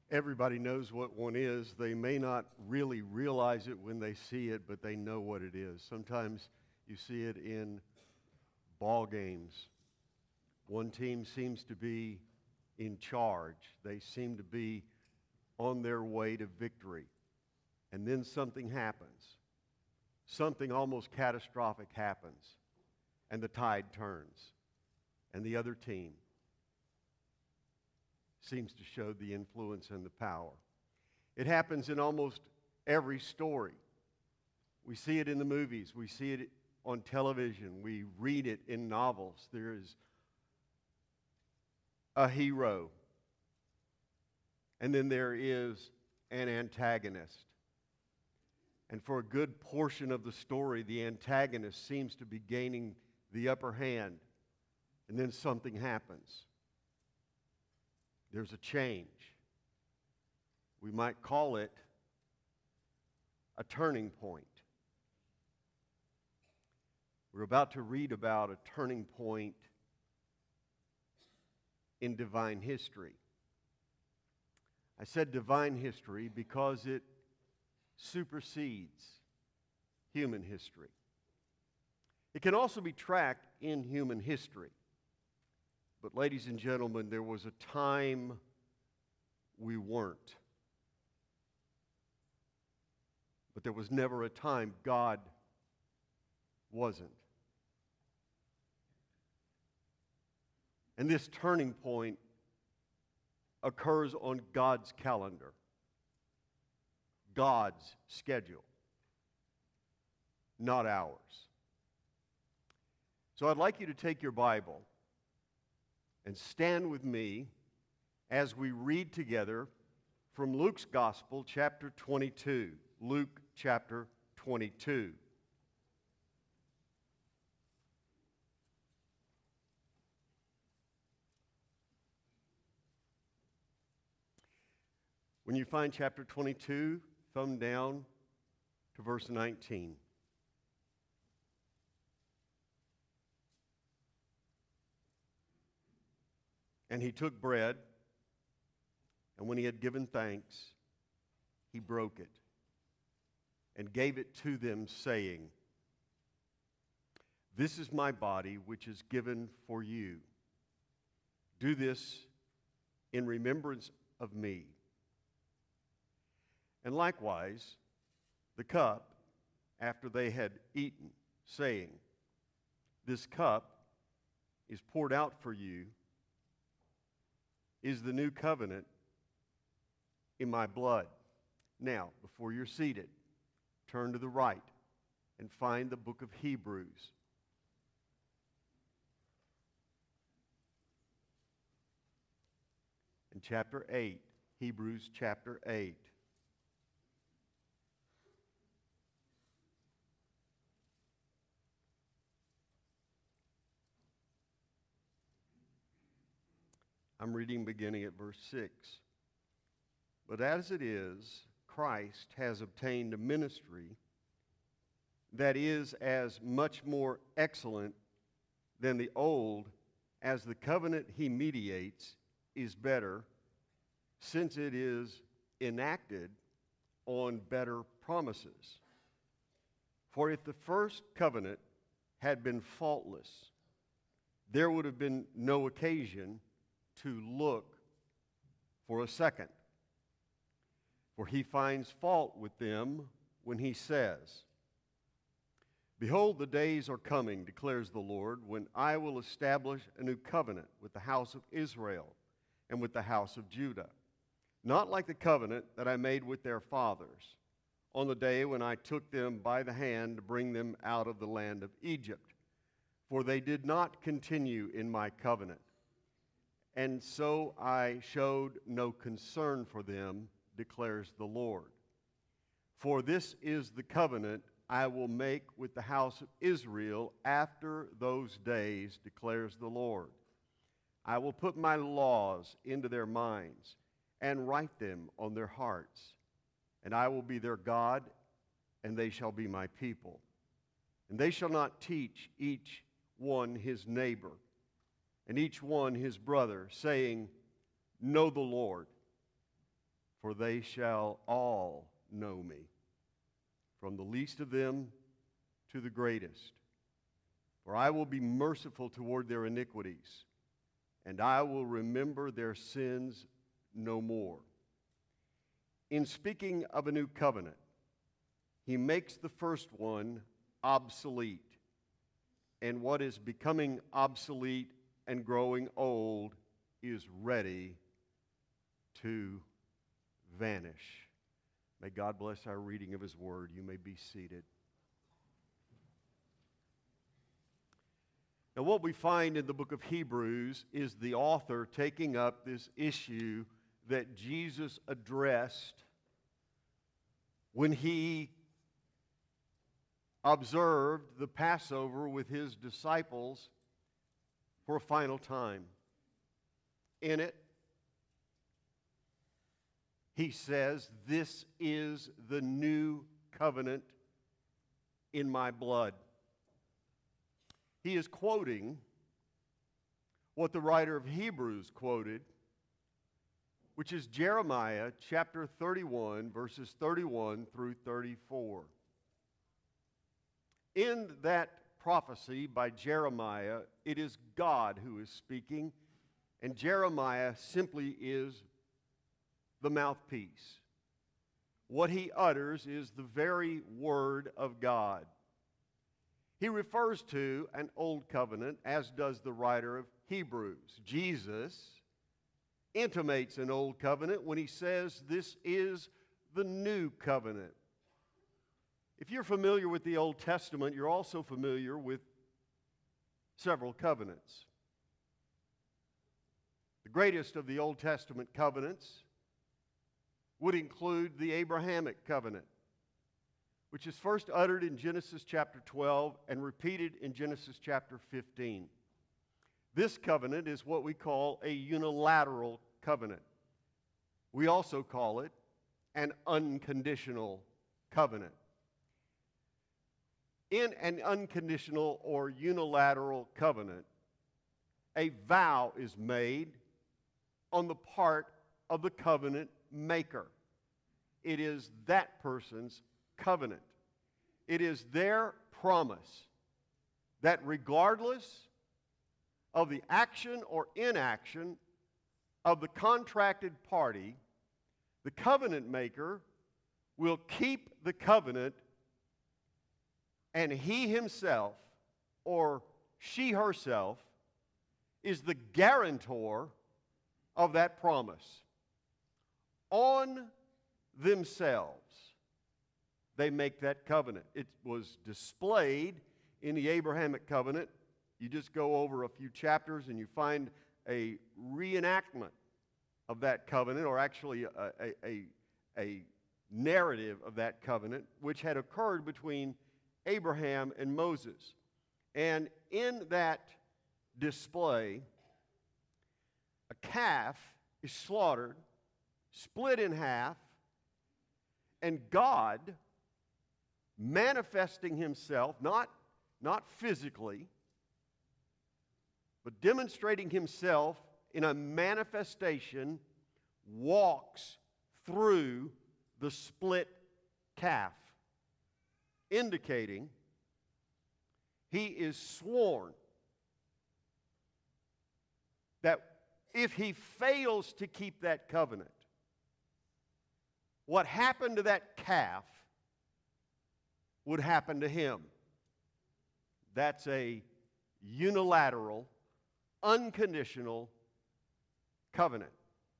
Everybody knows what one is. They may not really realize it when they see it, but they know what it is. Sometimes you see it in ball games. One team seems to be in charge. They seem to be on their way to victory. And then something happens. Something almost catastrophic happens. And the tide turns. And the other team seems to show the influence and the power. It happens in almost every story. We see it in the movies. We see it on television. We read it in novels. There is a hero, and then there is an antagonist. And for a good portion of the story, the antagonist seems to be gaining the upper hand, and then something happens. There's a change. We might call it a turning point. We're about to read about a turning point in divine history. I said divine history because it supersedes human history. It can also be tracked in human history. But ladies and gentlemen, there was a time we weren't. But there was never a time God wasn't. And this turning point occurs on God's calendar, God's schedule, not ours. So I'd like you to take your Bible and stand with me as we read together from Luke's Gospel, chapter 22. Luke chapter 22. When you find chapter 22, thumb down to verse 19. And he took bread, and when he had given thanks, he broke it and gave it to them, saying, "This is my body, which is given for you. Do this in remembrance of me." And likewise, the cup, after they had eaten, saying, "This cup is poured out for you, is the new covenant in my blood." Now, before you're seated, turn to the right and find the book of Hebrews. In chapter 8, Hebrews chapter 8. I'm reading beginning at verse 6. "But as it is, Christ has obtained a ministry that is as much more excellent than the old, as the covenant he mediates is better, since it is enacted on better promises. For if the first covenant had been faultless, there would have been no occasion to look for a second. For he finds fault with them when he says, 'Behold, the days are coming, declares the Lord, when I will establish a new covenant with the house of Israel and with the house of Judah, not like the covenant that I made with their fathers on the day when I took them by the hand to bring them out of the land of Egypt. For they did not continue in my covenant, and so I showed no concern for them, declares the Lord. For this is the covenant I will make with the house of Israel after those days, declares the Lord. I will put my laws into their minds and write them on their hearts. And I will be their God, and they shall be my people. And they shall not teach each one his neighbor, and each one his brother, saying, Know the Lord, for they shall all know me, from the least of them to the greatest. For I will be merciful toward their iniquities, and I will remember their sins no more. In speaking of a new covenant, he makes the first one obsolete. And what is becoming obsolete and growing old is ready to vanish. May God bless our reading of his word. You may be seated. Now, what we find in the book of Hebrews is the author taking up this issue that Jesus addressed when he observed the Passover with his disciples for a final time. In it, he says, "This is the new covenant in my blood." He is quoting what the writer of Hebrews quoted, which is Jeremiah chapter 31, verses 31 through 34. In that prophecy by Jeremiah, it is God who is speaking, and Jeremiah simply is the mouthpiece. What he utters is the very word of God. He refers to an old covenant, as does the writer of Hebrews. Jesus intimates an old covenant when he says this is the new covenant. If you're familiar with the Old Testament, you're also familiar with several covenants. The greatest of the Old Testament covenants would include the Abrahamic covenant, which is first uttered in Genesis chapter 12 and repeated in Genesis chapter 15. This covenant is what we call a unilateral covenant. We also call it an unconditional covenant. In an unconditional or unilateral covenant, a vow is made on the part of the covenant maker. It is that person's covenant. It is their promise that regardless of the action or inaction of the contracted party, the covenant maker will keep the covenant, and he himself or she herself is the guarantor of that promise. On themselves, they make that covenant. It was displayed in the Abrahamic covenant. You just go over a few chapters and you find a reenactment of that covenant, or actually a narrative of that covenant, which had occurred between Abraham and Moses. And in that display, a calf is slaughtered, split in half, and God, manifesting himself, not physically, but demonstrating himself in a manifestation, walks through the split calf, indicating he is sworn that if he fails to keep that covenant, what happened to that calf would happen to him. That's a unilateral, unconditional covenant.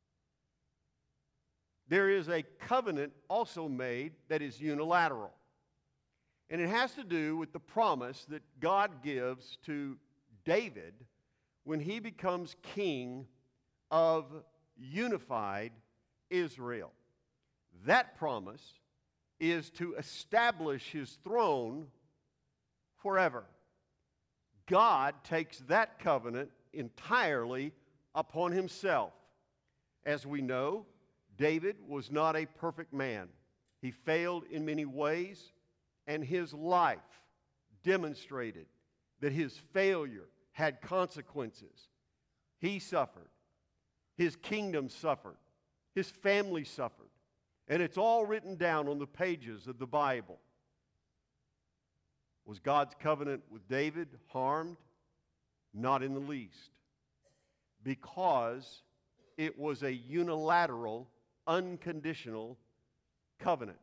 There is a covenant also made that is unilateral. And it has to do with the promise that God gives to David when he becomes king of unified Israel. That promise is to establish his throne forever. God takes that covenant entirely upon himself. As we know, David was not a perfect man. He failed in many ways, and his life demonstrated that his failure had consequences. He suffered. His kingdom suffered. His family suffered. And it's all written down on the pages of the Bible. Was God's covenant with David harmed? Not in the least. Because it was a unilateral, unconditional covenant.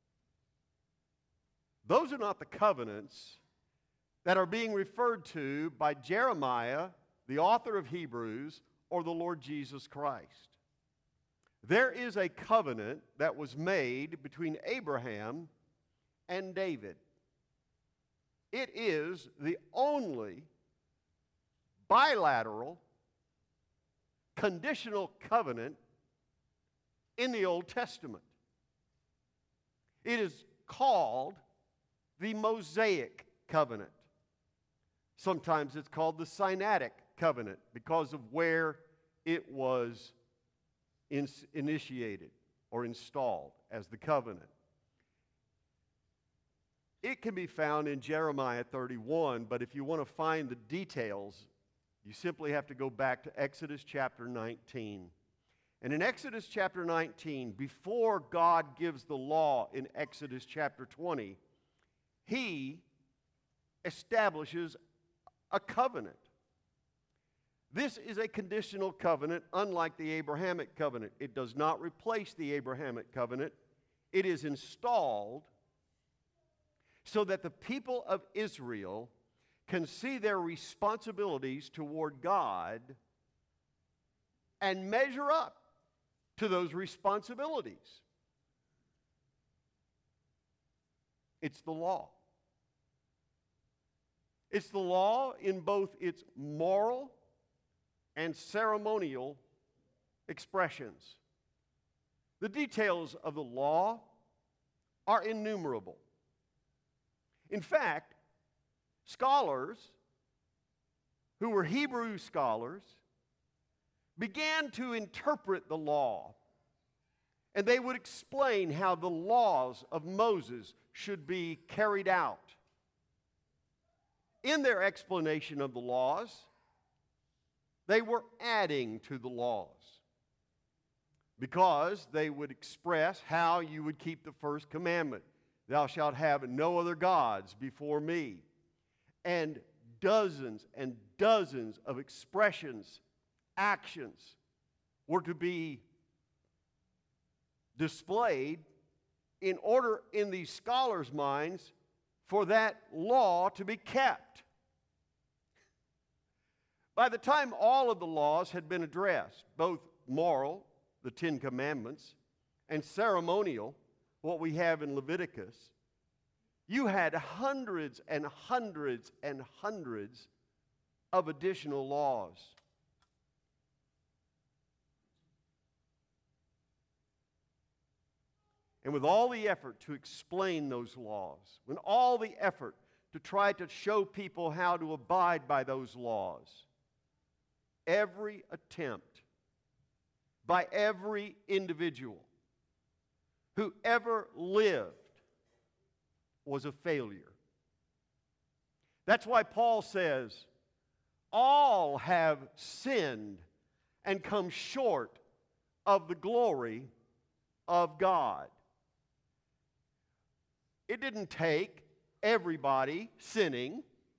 Those are not the covenants that are being referred to by Jeremiah, the author of Hebrews, or the Lord Jesus Christ. There is a covenant that was made between Abraham and David. It is the only bilateral, conditional covenant in the Old Testament. It is called the Mosaic covenant. Sometimes it's called the Sinaitic covenant because of where it was initiated or installed as the covenant. It can be found in Jeremiah 31, but if you want to find the details, you simply have to go back to Exodus chapter 19. And in Exodus chapter 19, before God gives the law in Exodus chapter 20, He establishes a covenant. This is a conditional covenant, unlike the Abrahamic covenant. It does not replace the Abrahamic covenant. It is installed so that the people of Israel can see their responsibilities toward God and measure up to those responsibilities. It's the law. It's the law in both its moral and ceremonial expressions. The details of the law are innumerable. In fact, scholars who were Hebrew scholars began to interpret the law, and they would explain how the laws of Moses should be carried out. In their explanation of the laws, they were adding to the laws because they would express how you would keep the first commandment. Thou shalt have no other gods before me. And dozens of expressions, actions were to be displayed in order in these scholars' minds for that law to be kept. By the time all of the laws had been addressed, both moral, the Ten Commandments, and ceremonial, what we have in Leviticus, you had hundreds and hundreds and hundreds of additional laws. And with all the effort to explain those laws, with all the effort to try to show people how to abide by those laws, every attempt by every individual who ever lived was a failure. That's why Paul says, all have sinned and come short of the glory of God. It didn't take everybody sinning.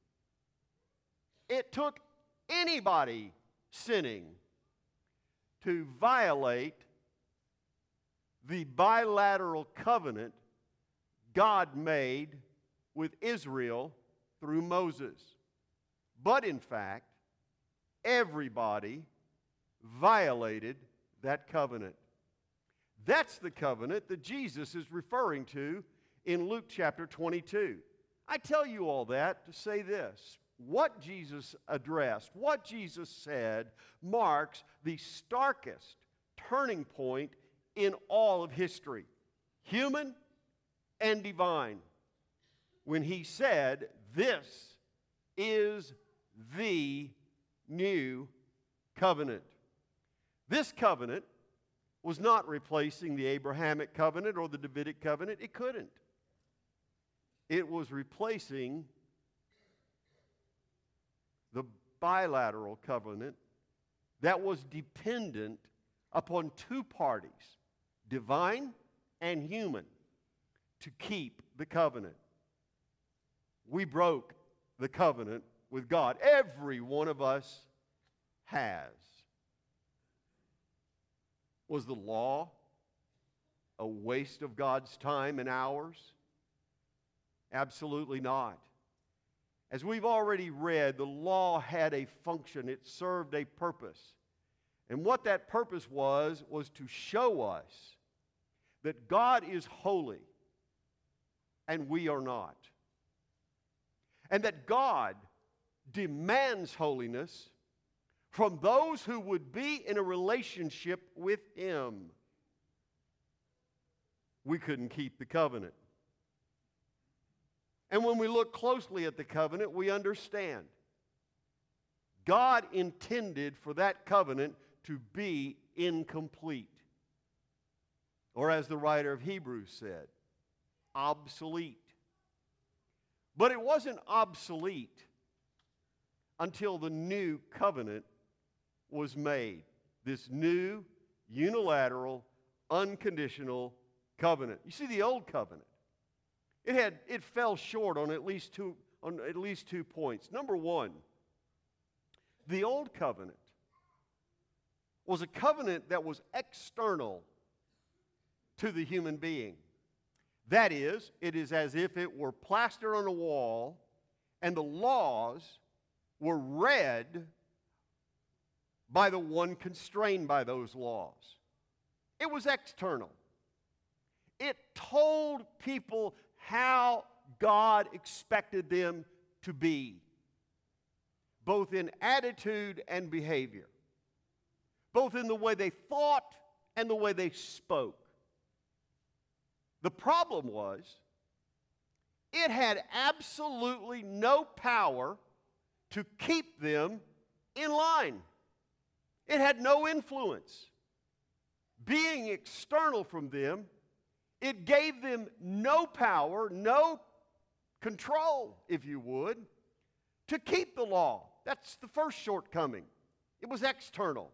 It took anybody sinning to violate the bilateral covenant God made with Israel through Moses. But in fact, everybody violated that covenant. That's the covenant that Jesus is referring to in Luke chapter 22. I tell you all that to say this. What Jesus addressed, what Jesus said, marks the starkest turning point in all of history, human and divine, when he said, "This is the new covenant." This covenant was not replacing the Abrahamic covenant or the Davidic covenant. It couldn't. It was replacing the bilateral covenant that was dependent upon two parties, divine and human to keep the covenant. We broke the covenant with God. Every one of us has. Was the law a waste of God's time and hours? Absolutely not. As we've already read, the law had a function. It served a purpose. And what that purpose was to show us that God is holy and we are not. And that God demands holiness from those who would be in a relationship with Him. We couldn't keep the covenant. And when we look closely at the covenant, we understand God intended for that covenant to be incomplete. Or as the writer of Hebrews said, obsolete. But it wasn't obsolete until the new covenant was made. This new, unilateral, unconditional covenant. You see, the old covenant, it fell short on at least two points. Number one, the old covenant was a covenant that was external to the human being. That is, it is as if it were plastered on a wall and the laws were read by the one constrained by those laws. It was external. It told people how God expected them to be, both in attitude and behavior, both in the way they thought and the way they spoke. The problem was, it had absolutely no power to keep them in line. It had no influence. Being external from them, it gave them no power, no control, if you would, to keep the law. That's the first shortcoming. It was external.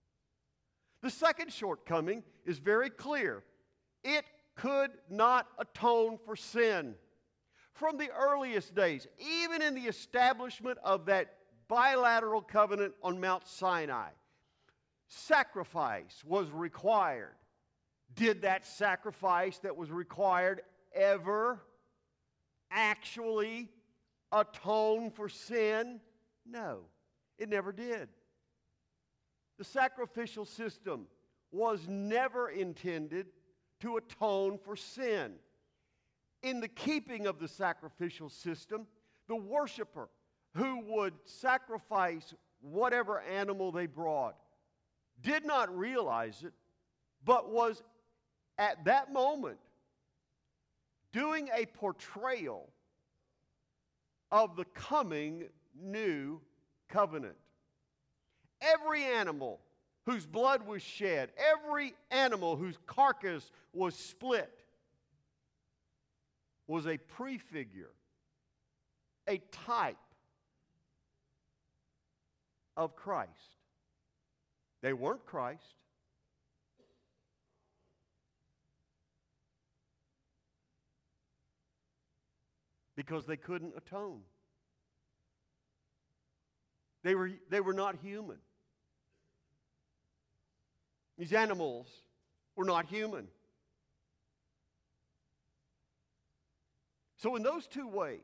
The second shortcoming is very clear. It could not atone for sin. From the earliest days, even in the establishment of that bilateral covenant on Mount Sinai, sacrifice was required. Did that sacrifice that was required ever actually atone for sin? No, it never did. The sacrificial system was never intended to atone for sin. In the keeping of the sacrificial system, the worshiper who would sacrifice whatever animal they brought did not realize it, but was at that moment doing a portrayal of the coming new covenant. Every animal whose blood was shed, every animal whose carcass was split, was a prefigure, a type of Christ. They weren't Christ. Because they couldn't atone. They were not human. These animals were not human. So in those two ways,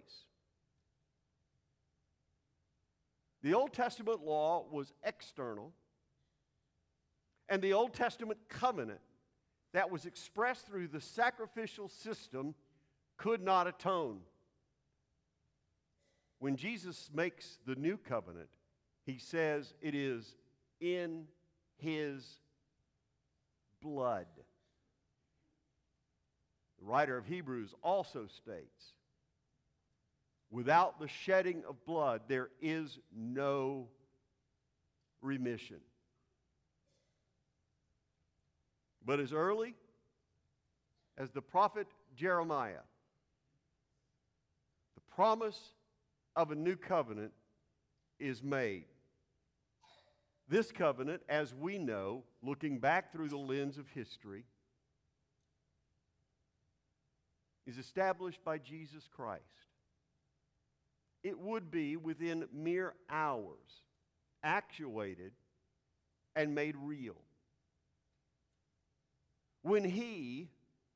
the Old Testament law was external, and the Old Testament covenant that was expressed through the sacrificial system could not atone. When Jesus makes the new covenant, He says it is in His blood. The writer of Hebrews also states, without the shedding of blood, there is no remission. But as early as the prophet Jeremiah, the promise of a new covenant is made. This covenant, as we know, looking back through the lens of history, is established by Jesus Christ, it would be within mere hours actuated and made real. When he,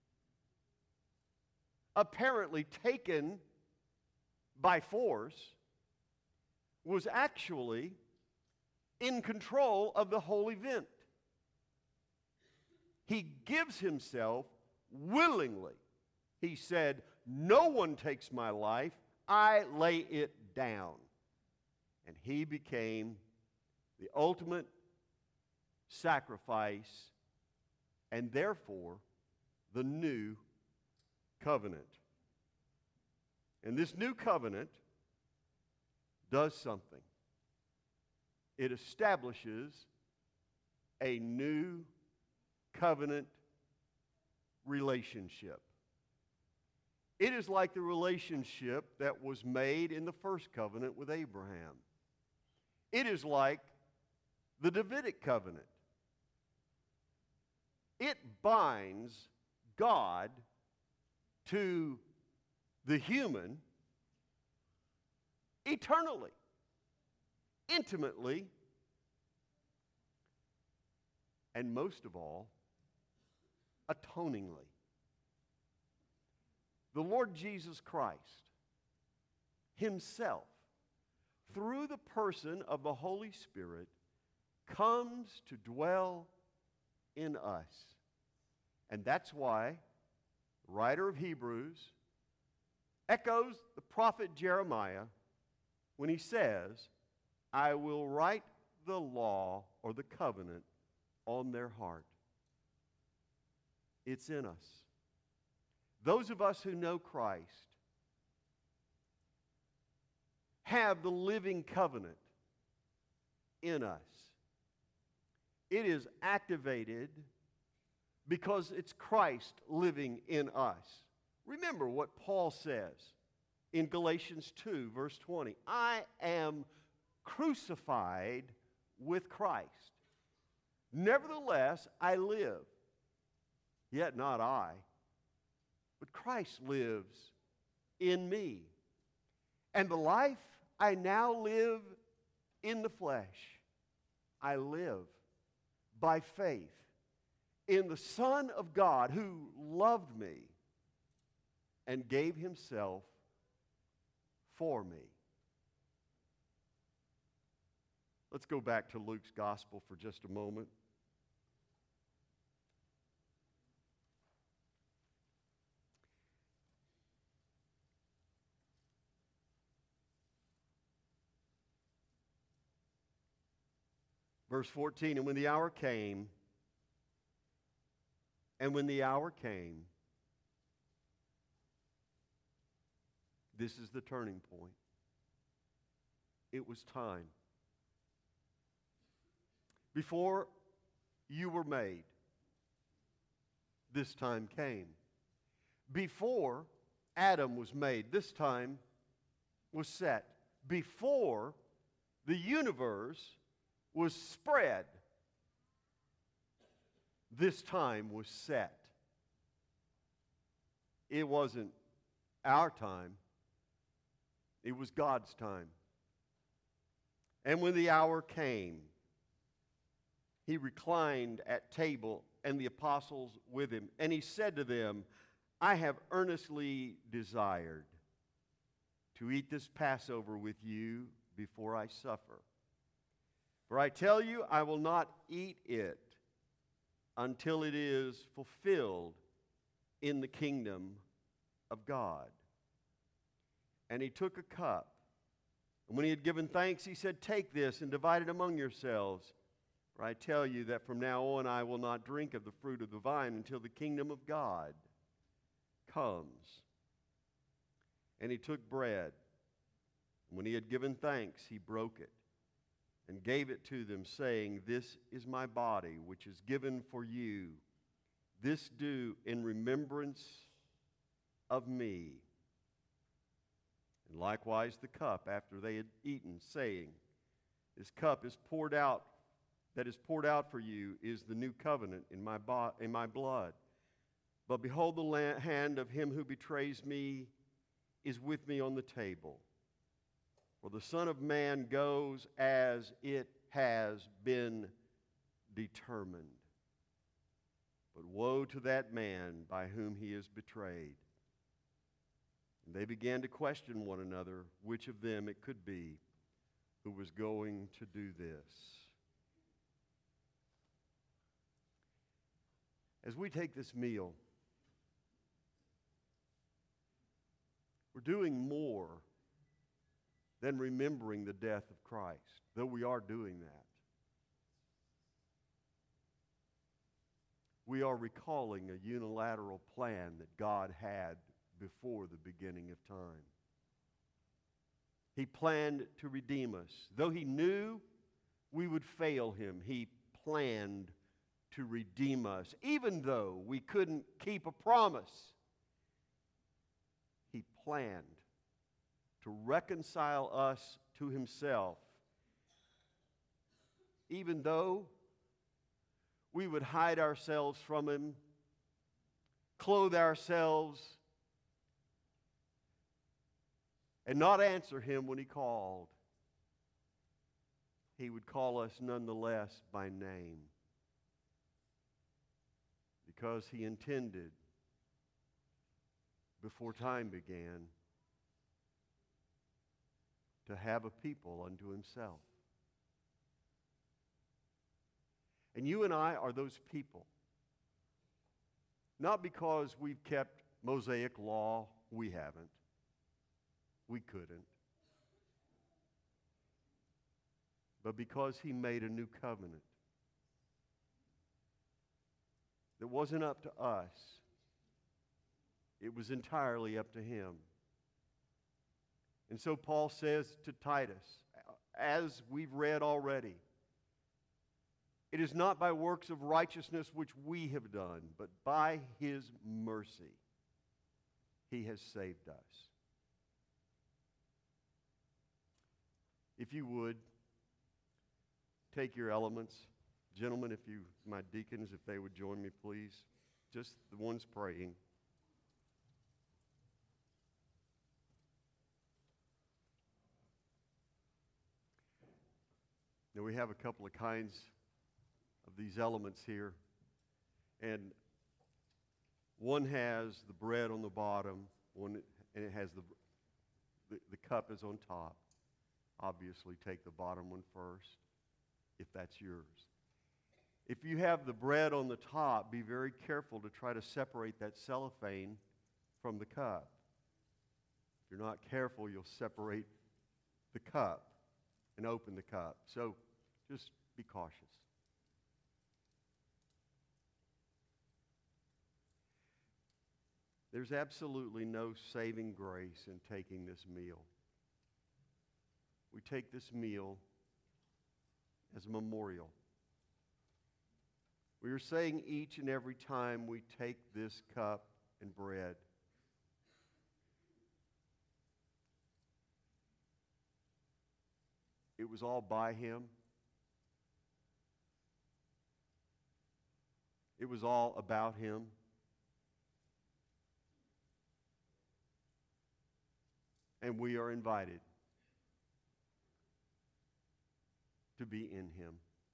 apparently taken by force, was actually in control of the whole event. He gives himself willingly. He said, "No one takes my life, I lay it down." And he became the ultimate sacrifice and therefore the new covenant. And this new covenant does something. It establishes a new covenant relationship. It is like the relationship that was made in the first covenant with Abraham. It is like the Davidic covenant. It binds God to the human eternally, intimately, and most of all, atoningly. The Lord Jesus Christ himself, through the person of the Holy Spirit, comes to dwell in us. And that's why the writer of Hebrews echoes the prophet Jeremiah when he says, "I will write the law," or the covenant, "on their heart." It's in us. Those of us who know Christ have the living covenant in us. It is activated because it's Christ living in us. Remember what Paul says in Galatians 2, verse 20. "I am crucified with Christ. Nevertheless, I live. Yet not I, but Christ lives in me. And the life I now live in the flesh, I live by faith in the Son of God who loved me and gave himself for me." Let's go back to Luke's gospel for just a moment. Verse 14, and when the hour came, this is the turning point. It was time. Before you were made, this time came. Before Adam was made, this time was set. Before the universe was spread, this time was set. It wasn't our time. It was God's time. And when the hour came, he reclined at table and the apostles with him. And he said to them, "I have earnestly desired to eat this Passover with you before I suffer. For I tell you, I will not eat it until it is fulfilled in the kingdom of God." And he took a cup. And when he had given thanks, he said, "Take this and divide it among yourselves. For I tell you that from now on I will not drink of the fruit of the vine until the kingdom of God comes." And he took bread. And when he had given thanks, he broke it and gave it to them, saying, "This is my body, which is given for you. This do in remembrance of me." And likewise the cup after they had eaten, saying, "This cup is poured out, that is poured out for you, is the new covenant in my blood. But behold, the hand of him who betrays me is with me on the table. For the Son of Man goes as it has been determined. But woe to that man by whom he is betrayed. And they began to question one another which of them it could be who was going to do this. As we take this meal, we're doing more than remembering the death of Christ, though we are doing that. We are recalling a unilateral plan that God had before the beginning of time. He planned to redeem us. Though he knew we would fail him, he planned to redeem us. Even though we couldn't keep a promise, he planned to reconcile us to himself. Even though we would hide ourselves from him, clothe ourselves, and not answer him when he called, he would call us nonetheless by name, because he intended, before time began, to have a people unto himself. And you and I are those people. Not because we've kept Mosaic law, we haven't. We couldn't. But because he made a new covenant that wasn't up to us, it was entirely up to him. And so Paul says to Titus, as we've read already, it is not by works of righteousness which we have done, but by his mercy he has saved us. If you would, take your elements. Gentlemen, my deacons, if they would join me, please. Just the ones praying. Now we have a couple of kinds of these elements here. And one has the bread on the bottom, and it has the cup is on top. Obviously, take the bottom one first, if that's yours. If you have the bread on the top, be very careful to try to separate that cellophane from the cup. If you're not careful, you'll separate the cup and open the cup. So just be cautious. There's absolutely no saving grace in taking this meal. We take this meal as a memorial. We are saying each and every time we take this cup and bread, it was all by him. It was all about him. And we are invited to be in him.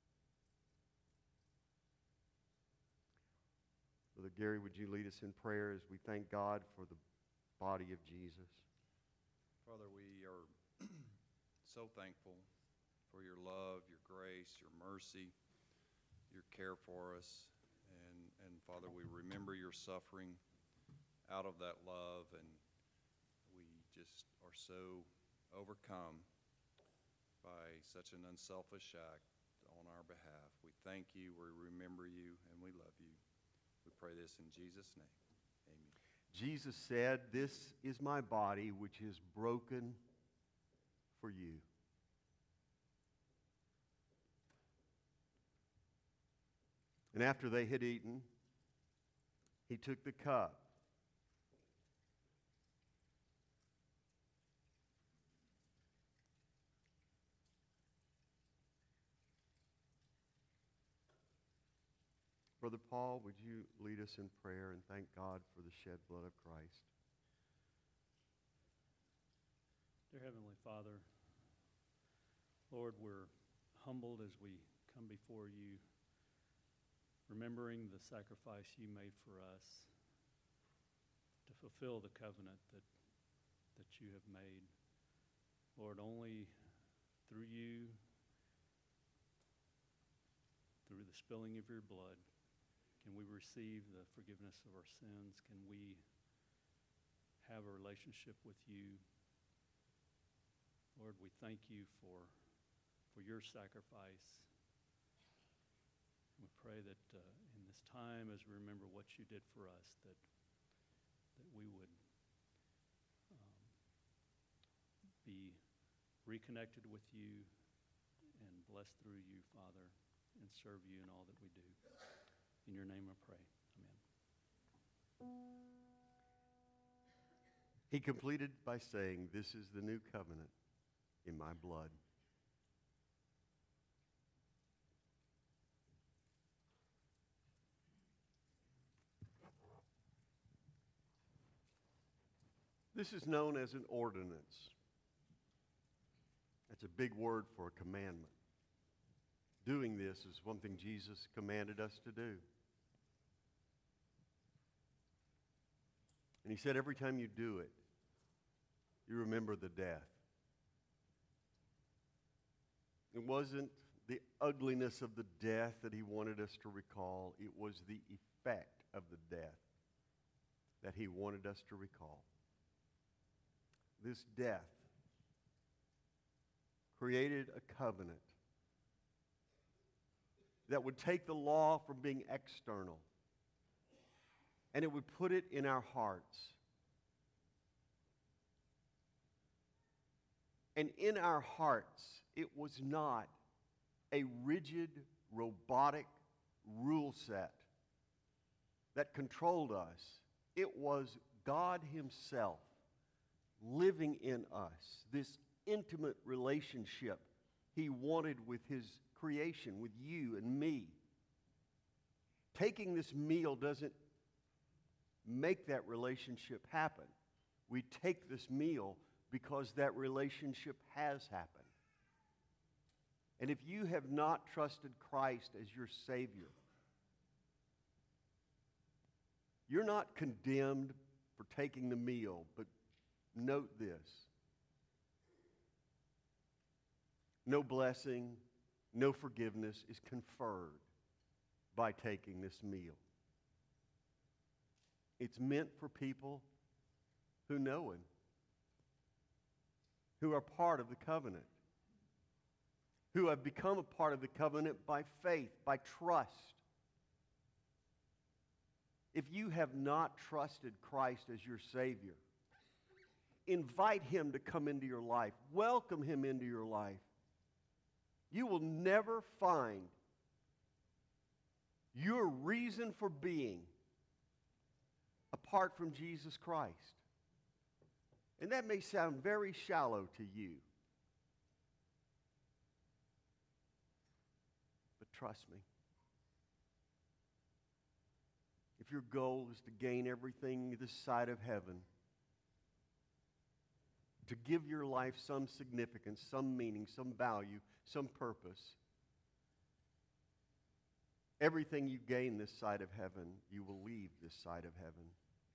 Brother Gary, would you lead us in prayer as we thank God for the body of Jesus? Father, we are so thankful for your love, your grace, your mercy, your care for us. And Father, we remember your suffering out of that love, and we just are so overcome by such an unselfish act on our behalf. We thank you, we remember you, and we love you. We pray this in Jesus' name. Amen. Jesus said, "This is my body which is broken for you." And after they had eaten, he took the cup. Brother Paul, would you lead us in prayer and thank God for the shed blood of Christ? Dear Heavenly Father, Lord, we're humbled as we come before you, remembering the sacrifice you made for us to fulfill the covenant that you have made. Lord, only through you, through the spilling of your blood, can we receive the forgiveness of our sins? Can we have a relationship with you? Lord, we thank you for your sacrifice. We pray that in this time, as we remember what you did for us, that we would be reconnected with you and blessed through you, Father, and serve you in all that we do. In your name I pray. Amen. He completed by saying, "This is the new covenant in my blood." This is known as an ordinance. That's a big word for a commandment. Doing this is one thing Jesus commanded us to do. And he said every time you do it, you remember the death. It wasn't the ugliness of the death that he wanted us to recall. It was the effect of the death that he wanted us to recall. This death created a covenant that would take the law from being external and it would put it in our hearts. And in our hearts, it was not a rigid, robotic rule set that controlled us. It was God himself living in us, this intimate relationship he wanted with his creation, with you and me. Taking this meal doesn't make that relationship happen. We take this meal because that relationship has happened. And if you have not trusted Christ as your Savior, you're not condemned for taking the meal, but note this. No blessing, no forgiveness is conferred by taking this meal. It's meant for people who know him, who are part of the covenant, who have become a part of the covenant by faith, by trust. If you have not trusted Christ as your Savior, invite him to come into your life. Welcome him into your life. You will never find your reason for being apart from Jesus Christ. And that may sound very shallow to you. But trust me. If your goal is to gain everything this side of heaven, to give your life some significance, some meaning, some value, some purpose, everything you gain this side of heaven, you will leave this side of heaven.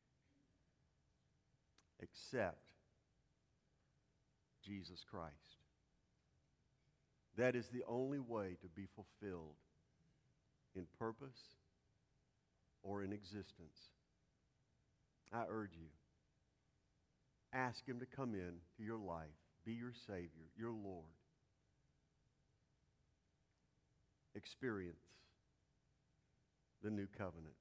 Except Jesus Christ. That is the only way to be fulfilled in purpose or in existence. I urge you, ask him to come in to your life, be your Savior, your Lord. Experience the new covenant.